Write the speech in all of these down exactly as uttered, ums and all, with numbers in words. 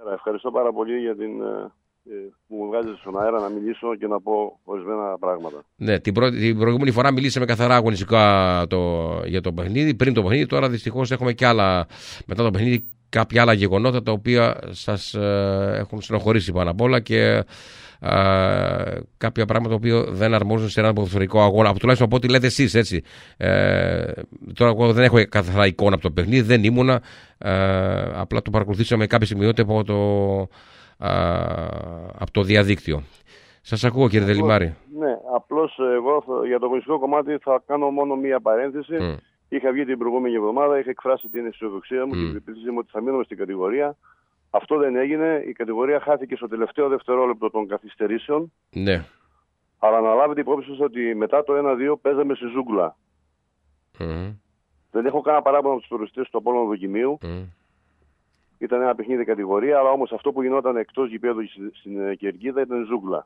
Καλησπέρα. Ευχαριστώ πάρα πολύ για την, ε, που μου βγάζετε στον αέρα να μιλήσω και να πω ορισμένα πράγματα. Ναι, την, προ... την προηγούμενη φορά μιλήσαμε καθαρά αγωνιστικά το... για το παιχνίδι, πριν το παιχνίδι. Τώρα δυστυχώς έχουμε και άλλα, μετά το παιχνίδι, κάποια άλλα γεγονότα τα οποία σας ε, έχουν συνοχωρήσει πάνω απ' όλα και ε, κάποια πράγματα που δεν αρμόζουν σε έναν ποδοσφαιρικό αγώνα. Τουλάχιστον από ό,τι λέτε εσείς, έτσι. Ε, τώρα εγώ δεν έχω καθαρά εικόνα από το παιχνίδι, δεν ήμουνα. Ε, απλά το παρακολουθήσαμε κάποια στιγμιότητα από το, ε, από το διαδίκτυο. Σας ακούω, κύριε απλώς, Δελιμάρη. Ναι, απλώς εγώ για το αγωνιστικό κομμάτι θα κάνω μόνο μία παρένθεση. Mm. Είχα βγει την προηγούμενη εβδομάδα, είχα εκφράσει την αισιοδοξία μου mm. και την πεποίθησή μου ότι θα μείνουμε στην κατηγορία. Αυτό δεν έγινε. Η κατηγορία χάθηκε στο τελευταίο δευτερόλεπτο των καθυστερήσεων. Ναι. Αλλά να λάβετε υπόψη σας ότι μετά το ένα δύο παίζαμε στη ζούγκλα. Mm. Δεν έχω κανένα παράπονο από τους τουριστές του Απόλλωνα Δοκιμίου. Mm. Ήταν ένα παιχνίδι κατηγορία, αλλά όμως αυτό που γινόταν εκτός γηπέδου στην Κερκίδα ήταν ζούγκλα.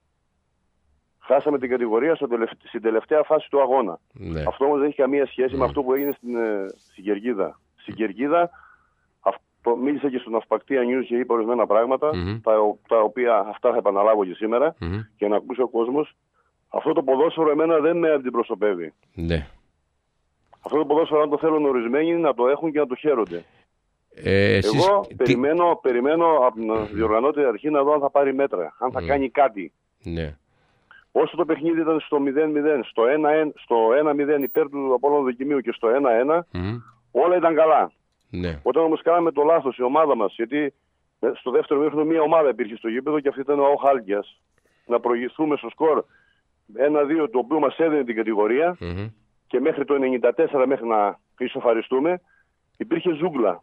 Χάσαμε την κατηγορία στο τελευ... στην τελευταία φάση του αγώνα. Ναι. Αυτό όμως δεν έχει καμία σχέση mm. με αυτό που έγινε στην, στην Κερκίδα. Στην Κερκίδα, αυτό, μίλησα και στον Αυπακτή News και είπα ορισμένα πράγματα, mm-hmm. τα, τα οποία αυτά θα επαναλάβω και σήμερα mm-hmm. και να ακούσει ο κόσμος. Αυτό το ποδόσφαιρο εμένα δεν με αντιπροσωπεύει. Ναι. Αυτό το ποδόσφαιρο, αν το θέλουν ορισμένοι, να το έχουν και να το χαίρονται. Ε, εσείς... Εγώ τι... περιμένω, περιμένω από την mm-hmm. διοργανώτερη αρχή να δω αν θα πάρει μέτρα, αν θα mm-hmm. κάνει κάτι. Ναι. Όσο το παιχνίδι ήταν στο μηδέν μηδέν, στο ένα μηδέν υπέρ του Απόλλωνα Δοκιμίου και στο ένα ένα, mm. όλα ήταν καλά. Ναι. Όταν όμως κάναμε το λάθος η ομάδα μας, γιατί στο δεύτερο μήχρονο μία ομάδα υπήρχε στο γήπεδο και αυτή ήταν ο Οχάλκιας, να προηγηθούμε στο σκορ ένα δύο, το οποίο μας έδινε την κατηγορία mm-hmm. και μέχρι το ενενήντα τέσσερα, μέχρι να ισοφαριστούμε, υπήρχε ζούγκλα.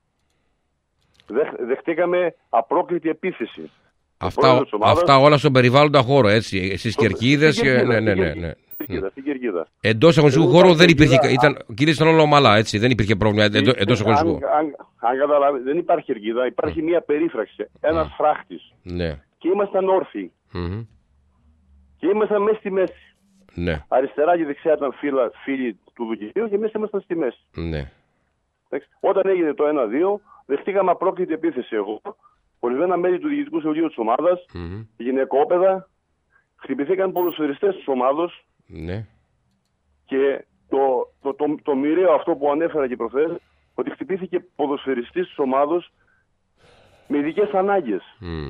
Δεχ, δεχτήκαμε απρόκλητη επίθεση. Αυτά, αυτά όλα στον περιβάλλοντα χώρο, έτσι, στις κερκίδες και... Ναι, ναι, ναι, ναι. Στην Κερκίδα. Εντός αγωνιστικού χώρου δεν υπήρχε, ήταν, κυρίως ήταν όλα ομαλά, έτσι, δεν υπήρχε πρόβλημα εντός αγωνιστικού. Αν, αν, αν καταλάβει, δεν υπάρχει κερκίδα, υπάρχει μια περίφραξη, ένας φράχτης. Ναι. Και ήμασταν όρθιοι. Mm-hmm. Και ήμασταν μέσα στη μέση. Ναι. Αριστερά και δεξιά ήταν φίλα, φίλοι του Δοκιμίου και εμείς ήμασταν στη μέση. Ναι. Όταν έγινε το ένα δύο, δεχτήκαμε απρόκλητη επίθεση εγώ. Ορισμένα μέλη του διοικητικού συμβουλίου της ομάδας, mm-hmm. γυναικόπαιδα, χτυπηθήκαν ποδοσφαιριστές της ομάδος ναι. και το, το, το, το, το μοιραίο αυτό που ανέφερα και προχθές, ότι χτυπήθηκε ποδοσφαιριστής της ομάδος με ειδικές ανάγκες. Mm.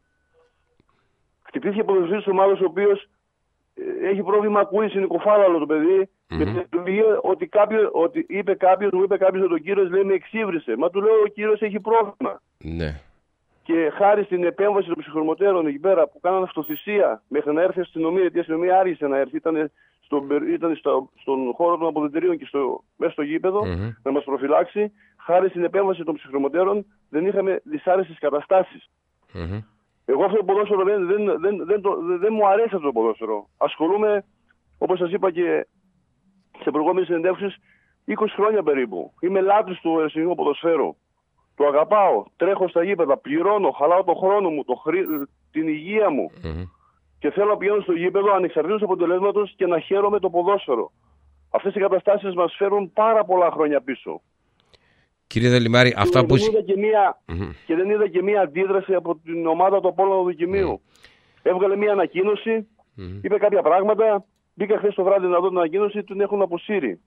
Χτυπήθηκε ποδοσφαιριστής της ομάδος ο οποίος ε, έχει πρόβλημα ακούει συνοικοφάλαλο το παιδί mm-hmm. και του λέει ότι, κάποιο, ότι είπε κάποιος, μου είπε κάποιος ότι ο κύριος λέει με εξύβρισε. Μα του λέω ο κύριος έχει πρόβλημα. Ναι. Και χάρη στην επέμβαση των ψυχορμοτέρων εκεί πέρα που κάνανε αυτοθυσία μέχρι να έρθει η αστυνομία, γιατί η αστυνομία άργησε να έρθει, ήταν, στο, ήταν στο, στον χώρο των αποδυτηρίων και στο, μέσα στο γήπεδο mm-hmm. να μας προφυλάξει, χάρη στην επέμβαση των ψυχορμοτέρων δεν είχαμε δυσάρεστες καταστάσεις. Mm-hmm. Εγώ αυτό το ποδόσφαιρο δεν, δεν, δεν, δεν, το, δεν, δεν μου αρέσει αυτό το ποδόσφαιρο. Ασχολούμαι, όπως σας είπα και σε προηγούμενες συνεντεύξεις, είκοσι χρόνια περίπου. Είμαι λάτρης του ελληνικού ποδοσφαίρου. Το αγαπάω, τρέχω στα γήπεδα, πληρώνω, χαλάω τον χρόνο μου, το χρή... την υγεία μου mm-hmm. και θέλω να πηγαίνω στο γήπεδο ανεξαρτήτως αποτελέσματος και να χαίρομαι το ποδόσφαιρο. Αυτές οι καταστάσεις μας φέρουν πάρα πολλά χρόνια πίσω. Κύριε Δελιμάρη, αυτά που... Δεν και, μία... mm-hmm. και δεν είδα και μία αντίδραση από την ομάδα του Απόλλωνα Δοκιμίου. Mm-hmm. Έβγαλε μία ανακοίνωση, mm-hmm. είπε κάποια πράγματα, μπήκα χθες το βράδυ να δω την ανακοίνωση, την έχουν αποσύρει.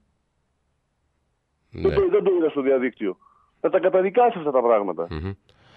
Mm-hmm. Δεν, το... δεν το είδα στο διαδίκτυο. Θα τα καταδικάσει αυτά τα πράγματα. Mm-hmm.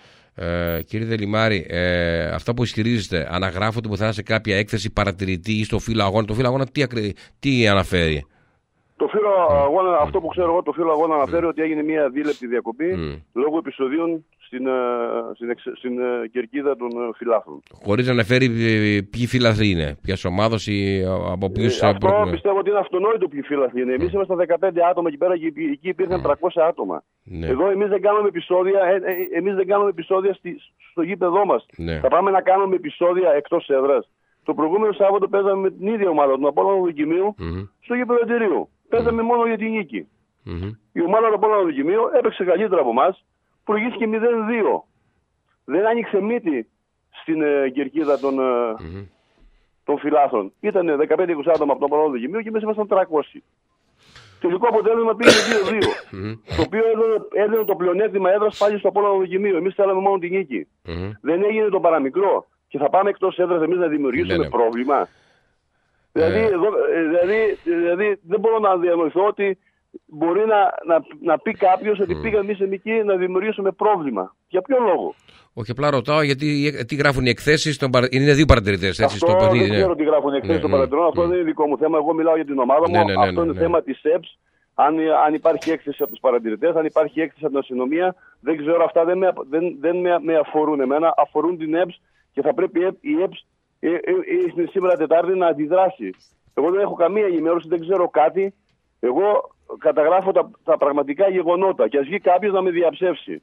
Ε, κύριε Δελιμάρη, ε, αυτά που ισχυρίζεστε αναγράφονται πουθενά σε κάποια έκθεση παρατηρητή ή στο φύλλο αγώνα. Το φύλλο αγώνα τι, ακρι... τι αναφέρει? Το φύλλο mm. αγώνα, αυτό που ξέρω εγώ, το φύλλο αγώνα αναφέρει mm. ότι έγινε μια δίλεπτη διακοπή mm. λόγω επεισοδίων στην, στην, στην, στην κερκίδα των φιλάθλων. Χωρίς να αναφέρει ποιοι φιλάθλοι είναι, ποιας ομάδος ή από ποιους... Ε, αυτό προ... πιστεύω ότι είναι αυτονόητο ποιοι φιλάθλοι είναι. Εμείς mm. ήμασταν δεκαπέντε άτομα εκεί πέρα και εκεί υπήρχαν mm. τριακόσια άτομα. Ναι. Εδώ εμείς δεν κάνουμε επεισόδια, ε, ε, εμείς δεν κάνουμε επεισόδια στη, στο γήπεδό μας. Ναι. Θα πάμε να κάνουμε επεισόδια εκτός έδρας. Το προηγούμενο Σάββατο παίζαμε με την ίδια ομάδα, τον Απόλλωνα Δοκιμίου, mm-hmm. στο γήπεδο Εταιρείου. Παίζαμε mm-hmm. μόνο για την νίκη. Mm-hmm. Η ομάδα του Απόλλωνα Δοκιμίου έπαιξε καλύτερα από εμάς, προηγήθηκε μηδέν δύο. Δεν άνοιξε μύτη στην ε, κερκίδα των, ε, mm-hmm. των φιλάθλων. Ήταν δεκαπέντε είκοσι άτομα από τον Απόλλωνα Δοκιμίου και εμείς ήμασταν τριακόσιοι. τελικό αποτέλεσμα πήγε δύο δύο. Το οποίο έδινε το πλεονέκτημα έδρας πάλι στο Απόλλωνα δοκιμείο. Εμείς θέλαμε μόνο την νίκη. Δεν έγινε το παραμικρό. Και θα πάμε εκτός έδρας εμείς να δημιουργήσουμε ναι, ναι. πρόβλημα. Δηλαδή, ε... εδώ, δηλαδή, δηλαδή δεν μπορώ να διανοηθώ ότι μπορεί να, να, να πει κάποιος ότι mm. πήγαμε εμείς εκεί να δημιουργήσουμε πρόβλημα. Για ποιο λόγο? Όχι, απλά ρωτάω γιατί τι γράφουν οι εκθέσεις. Παρα... Είναι δύο παρατηρητές. Έτσι, αυτό στο δεν ξέρω τι γράφουν οι εκθέσεις ναι, των παρατηρητών. Αυτό mm. δεν είναι δικό μου θέμα. Εγώ μιλάω για την ομάδα μου. Ναι, ναι, ναι, αυτό ναι, ναι, είναι ναι. θέμα της ΕΠΣ. Αν, αν υπάρχει έκθεση από τους παρατηρητές, αν υπάρχει έκθεση από την αστυνομία, δεν ξέρω, αυτά δεν με, δεν, δεν με, με αφορούν εμένα. Αφορούν την ΕΠΣ και θα πρέπει η ΕΠΣ ε, ε, ε, σήμερα Τετάρτη να αντιδράσει. Εγώ δεν έχω καμία ενημέρωση, δεν ξέρω κάτι. Εγώ καταγράφω τα, τα πραγματικά γεγονότα και ας βγει κάποιος να με διαψεύσει.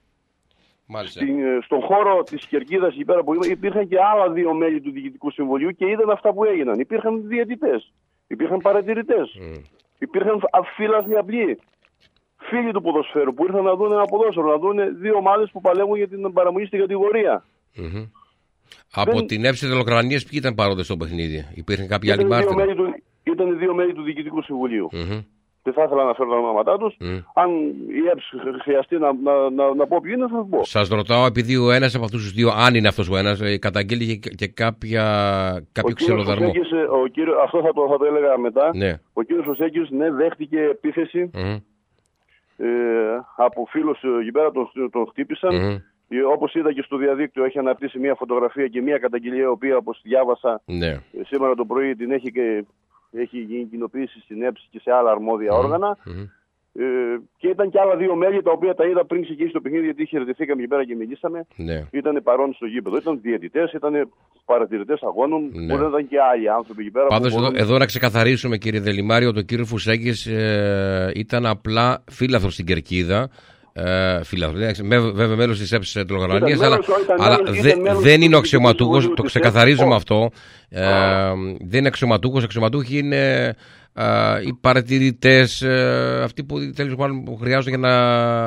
Στην, στον χώρο της Κερκίδας εκεί πέρα που υπήρχαν και άλλα δύο μέλη του Διοικητικού Συμβουλίου και είδαν αυτά που έγιναν. Υπήρχαν διαιτητές, υπήρχαν παρατηρητές, mm. υπήρχαν φίλαθλοι απλοί, φίλοι του ποδοσφαίρου που ήρθαν να δουν ένα ποδόσφαιρο, να δουν δύο ομάδες που παλεύουν για την παραμονή στην κατηγορία. Mm-hmm. Από Δεν... την έψη Τελοκρανίας ποιοι ήταν παρόντες στο παιχνίδι? Υπήρχαν κάποιοι άλλοι μάρτυρες? Ήταν δύο μέλη του Διοικητικού Συμβουλίου. Mm-hmm. Δεν θα ήθελα να φέρω τα ονόματά τους. Mm. Αν η ΕΠΣ χρειαστεί να, να, να, να πω ποιοι είναι, θα σας πω. Σας ρωτάω, επειδή ο ένας από αυτούς τους δύο, αν είναι αυτός ο ένας, καταγγέλει και, και κάποια, κάποιο ξυλοδαρμό. Ο κύριος, αυτό θα το, θα το έλεγα μετά. Ναι. Ο κύριος Φωσέκης, ναι, δέχτηκε επίθεση mm. ε, από φίλους εκεί πέρα, τον, τον χτύπησαν. Mm. Όπως είδα και στο διαδίκτυο, έχει αναρτήσει μια φωτογραφία και μια καταγγελία, η οποία, όπως διάβασα ναι. σήμερα το πρωί, την έχει και. Έχει γίνει κοινοποίηση στην ΕΠΣ και σε άλλα αρμόδια mm-hmm. όργανα. Mm-hmm. Ε, και ήταν και άλλα δύο μέλη τα οποία τα είδα πριν ξεκινήσει το παιχνίδι, γιατί χαιρετηθήκαμε εκεί πέρα και μιλήσαμε. Ναι. Ήταν παρόν στο γήπεδο. Ήταν διαιτητές, ήταν παρατηρητές αγώνων. Ναι. Που ήταν και άλλοι άνθρωποι εκεί πέρα. Πάντως μπορούν... εδώ, εδώ να ξεκαθαρίσουμε, κύριε Δελημάριο, ότι ο κύριος Φουσέκης ε, ήταν απλά φύλαθρος στην Κερκίδα. Ε, φύλαθρος, βέβαια μέλος της ΕΠΣ Τελοκρανίας, αλλά, αλλά δε, δεν είναι ο αξιωματούχος, το ξεκαθαρίζουμε αυτό. Ε, δεν είναι αξιωματούχος, αξιωματούχοι είναι ε, οι παρατηρητές, ε, αυτοί που τέλος πάντων χρειάζονται για να,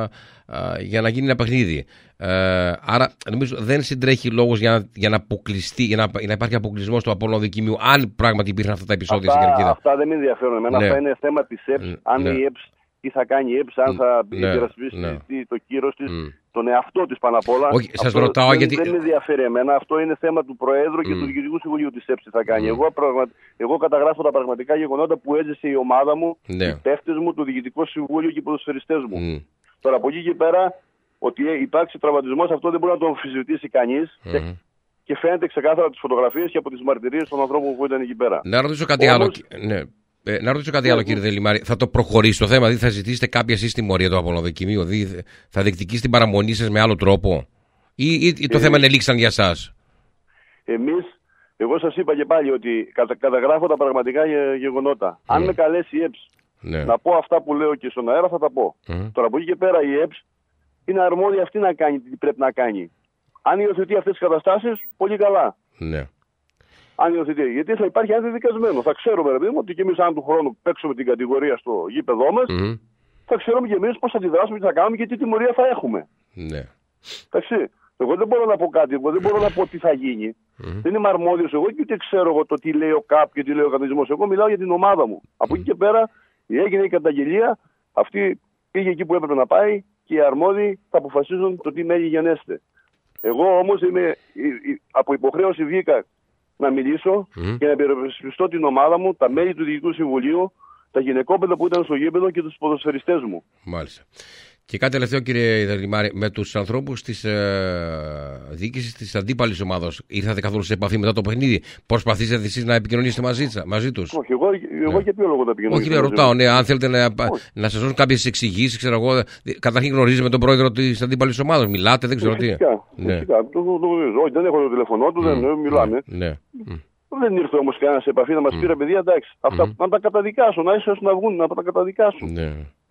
ε, για να γίνει ένα παιχνίδι. Ε, άρα νομίζω δεν συντρέχει λόγος για, για να αποκλειστεί, για να, για να υπάρχει αποκλεισμός του Απόλλωνα Δικημίου, αν πράγματι υπήρχαν αυτά τα επεισόδια αυτά, στην Κερκίδα. Αυτά δεν με ενδιαφέρουν εμένα, ναι. Αυτά είναι θέμα της ΕΠΣ. Ναι. Αν η ΕΠΣ τι θα κάνει η ΕΠΣ, αν θα ναι, υπερασπίσει ναι. το κύρος της, mm. τον εαυτό της πάνω απ' όλα. Όχι, σας ρωτάω δεν, γιατί... δεν με ενδιαφέρει εμένα. Αυτό είναι θέμα του Προέδρου και mm. του Διοικητικού Συμβουλίου της ΕΠΣ τι θα κάνει. Mm. Εγώ, πραγμα... Εγώ καταγράφω τα πραγματικά γεγονότα που έζησε η ομάδα μου, ναι. οι παίχτες μου, το Διοικητικό Συμβούλιο και οι ποδοσφαιριστές μου. Mm. Τώρα από εκεί και πέρα, ότι υπάρξει τραυματισμός, αυτό δεν μπορεί να το αμφισβητήσει κανείς. Mm. Και... και φαίνεται ξεκάθαρα από τις φωτογραφίες και από τις μαρτυρίες των ανθρώπων που ήταν εκεί πέρα. Να ρωτήσω κάτι Όμως... άλλο. Ναι. Ε, να ρωτήσω κάτι άλλο, κύριε Δελημάρη. Θα το προχωρήσει το θέμα, δηλαδή θα ζητήσετε κάποια σύστημορία του Απολοδοκιμίου, δηλαδή θα διεκδικήσει την παραμονή σας με άλλο τρόπο, ή, ή, ή το ε, θέμα είναι λήξαν για εσάς? Εμείς, εγώ σας είπα και πάλι ότι κατα, καταγράφω τα πραγματικά γεγονότα. Mm. Αν με καλέσει η ΕΠΣ ναι. να πω αυτά που λέω και στον αέρα, θα τα πω. Mm. Τώρα από εκεί και πέρα η ΕΠΣ είναι αρμόδια αυτή να κάνει τι πρέπει να κάνει. Αν υιοθετεί αυτές τις καταστάσεις, πολύ καλά. Ναι. Αν υιοθετεί. Γιατί θα υπάρχει ένα δεδικασμένο. Θα ξέρουμε, ρε παιδί μου, ότι και εμείς, αν του χρόνου παίξουμε την κατηγορία στο γήπεδό μας, mm-hmm. θα ξέρουμε και εμείς πώς θα αντιδράσουμε, τι θα κάνουμε και τι τιμωρία θα έχουμε. Ναι. Εντάξει. Εγώ δεν μπορώ να πω κάτι, εγώ δεν μπορώ να πω τι θα γίνει. Mm-hmm. Δεν είμαι αρμόδιος εγώ και ούτε ξέρω εγώ το τι λέει ο ΚΑΠ και τι λέει ο κανονισμός. Εγώ μιλάω για την ομάδα μου. Mm-hmm. Από εκεί και πέρα έγινε η καταγγελία, αυτή πήγε εκεί που έπρεπε να πάει και οι αρμόδιοι θα αποφασίζουν το τι μέλη γενέστε. Εγώ όμως είμαι, από υποχρέωση βγήκα να μιλήσω mm. και να υπερασπιστώ την ομάδα μου, τα μέλη του Διοικητικού Συμβουλίου, τα γυναικόπαιδα που ήταν στο γήπεδο και τους ποδοσφαιριστές μου. Μάλιστα. Και κάτι τελευταίο, κύριε Δελημάρη, με τους ανθρώπους της ε, διοίκησης της αντίπαλης ομάδας ήρθατε καθόλου σε επαφή μετά το παιχνίδι? Προσπαθήσατε εσείς να επικοινωνήσετε μαζί, μαζί τους? Όχι, εγώ, εγώ ναι. για ποιο λόγο τα επικοινωνήσω? Όχι, ρωτάω, ναι, αν θέλετε να, να σας δώσουν κάποιες εξηγήσεις, ξέρω εγώ. Καταρχήν γνωρίζετε με τον πρόεδρο της αντίπαλης ομάδας, μιλάτε, δεν ξέρω φυσικά, τι. Ναι. Φυσικά, το, το, το, όχι, δεν έχω το τηλεφωνό του, mm. δεν μιλάμε. Ναι. Mm. Δεν ήρθε όμως κανένα σε επαφή να μας mm. πει, ρε παιδιά, εντάξει, αυτά, mm. να τα καταδικάσουν, να ίσως να βγουν, να τα καταδικάσουν. Ναι.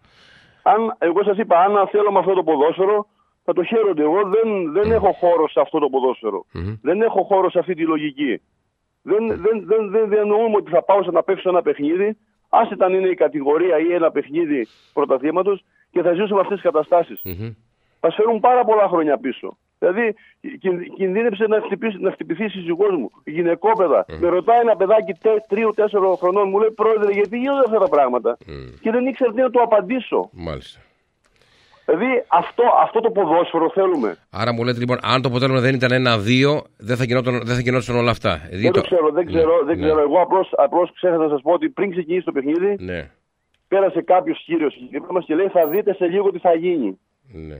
Αν, εγώ σας είπα, αν θέλω με αυτό το ποδόσφαιρο, θα το χαίρονται. Εγώ δεν, δεν έχω χώρο σε αυτό το ποδόσφαιρο. Mm-hmm. Δεν έχω χώρο σε αυτή τη λογική. Δεν, δεν, δεν, δεν διανοούμε ότι θα πάω σε να παίξω ένα παιχνίδι, άσχετα αν είναι η κατηγορία ή ένα παιχνίδι πρωταθλήματος, και θα ζήσουμε αυτές τις καταστάσεις. Mm-hmm. Θα φέρουν πάρα πολλά χρόνια πίσω. Δηλαδή, κινδύνεψε να, χτυπήσει, να χτυπηθεί η σύζυγός μου, γυναικόπαιδα. Mm. Με ρωτάει ένα παιδάκι τρία-τέσσερα χρονών, μου λέει, πρόεδρε, γιατί γίνονται αυτά τα πράγματα. Mm. Και δεν ήξερα τι να του απαντήσω. Μάλιστα. Δηλαδή, αυτό, αυτό το ποδόσφαιρο θέλουμε. Άρα μου λέτε λοιπόν, αν το αποτέλεσμα δεν ήταν ένα-δύο, δεν θα γινόταν, δεν θα γινόταν όλα αυτά. Δεν το, το ξέρω, δεν ξέρω. Ναι, δεν ξέρω. Ναι. Εγώ απλώς, απλώς ξέχασα να σας πω ότι πριν ξεκινήσει το παιχνίδι, ναι. πέρασε κάποιος κύριος και λέει, θα δείτε σε λίγο τι θα γίνει. Ναι.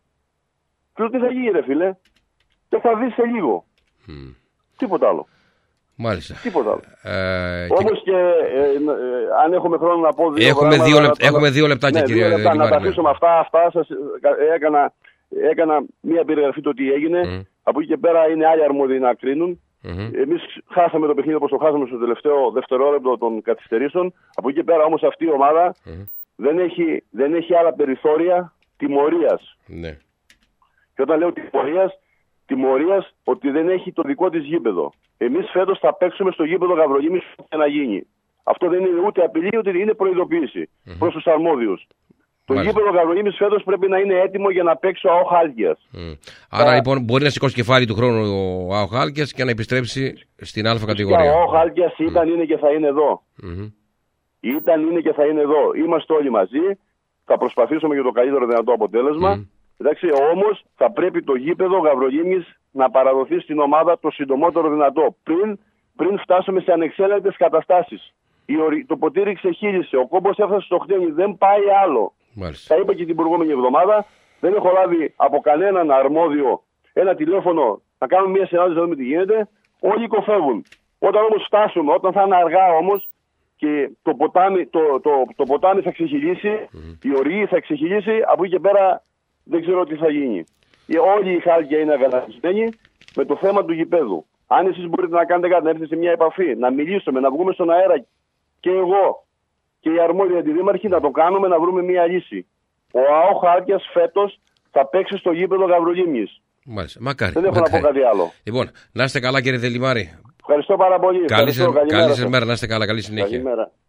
Και λέω, τι θα γίνει, ρε φίλε. Και θα δεις σε λίγο. Mm. Τίποτα άλλο. Μάλιστα. Τίποτα άλλο. Ε, Όμως και, και ε, ε, αν έχουμε χρόνο να πω δύο έχουμε, πράγματα, δύο λεπ, να, έχουμε δύο λεπτάκια, ναι, κυρία. Δύο λεπτά, να τα αφήσω με αυτά. αυτά σας, έκανα, έκανα μία περιγραφή το τι έγινε. Mm. Από εκεί και πέρα είναι άλλοι αρμόδιοι να κρίνουν. Mm-hmm. Εμείς χάσαμε το παιχνίδι όπως το χάσαμε στο τελευταίο δευτερόλεπτο των καθυστερήσεων. Από εκεί και πέρα όμως αυτή η ομάδα mm. δεν, έχει, δεν έχει άλλα περιθώρια τιμωρίας. Ναι. Και όταν λέω τιμωρίας, τιμωρίας ότι δεν έχει το δικό της γήπεδο. Εμείς φέτος θα παίξουμε στο γήπεδο Γαβρολίμης και να γίνει. Αυτό δεν είναι ούτε απειλή, ούτε είναι προειδοποίηση mm-hmm. προς τους αρμόδιους. Το Μάλιστα. γήπεδο Γαβρολίμης φέτος πρέπει να είναι έτοιμο για να παίξει ο ΑΟ Χάλκιας. Mm. Άρα Α... λοιπόν μπορεί να σηκώσει κεφάλι του χρόνου ο ΑΟ Χάλκιας και να επιστρέψει στην Α κατηγορία. Ο ΑΟ Χάλκιας ήταν, mm. είναι και θα είναι εδώ. Mm-hmm. Ήταν, είναι και θα είναι εδώ. Είμαστε όλοι μαζί. Θα προσπαθήσουμε για το καλύτερο δυνατό αποτέλεσμα. Mm. Εντάξει, όμως θα πρέπει το γήπεδο Γαβρολίμης να παραδοθεί στην ομάδα το συντομότερο δυνατό. Πριν, πριν φτάσουμε σε ανεξέλεγκτες καταστάσεις. Η, το ποτήρι ξεχύλισε. Ο κόμπος έφτασε στο χτένι. Δεν πάει άλλο. Μάλιστα. Τα είπα και την προηγούμενη εβδομάδα. Δεν έχω λάβει από κανέναν αρμόδιο ένα τηλέφωνο να κάνουμε μια συνάντηση να δούμε τι γίνεται. Όλοι κοφεύουν. Όταν όμως φτάσουμε, όταν θα είναι αργά όμως και το ποτάμι, το, το, το, το ποτάμι θα ξεχυλήσει, mm-hmm. η οργή θα ξεχυλήσει, από εκεί και πέρα δεν ξέρω τι θα γίνει. Όλοι οι Χάλκια είναι αγανακτισμένοι με το θέμα του γηπέδου. Αν εσείς μπορείτε να κάνετε κάτι, να έρθετε σε μια επαφή, να μιλήσουμε, να βγούμε στον αέρα και εγώ και οι αρμόδιοι αντιδήμαρχοι να το κάνουμε, να βρούμε μια λύση. Ο ΑΟ Χάλκιας φέτος θα παίξει στο γήπεδο Γαβρολίμης. Μάλιστα. Μακάρι. Δεν έχω μακάρι. να πω κάτι άλλο. Λοιπόν, να είστε καλά κύριε Δελιμάρη. Ευχαριστώ πάρα πολύ. Καλή σας μέρα, να είστε καλά, καλή συνέχεια. Καλημέρα.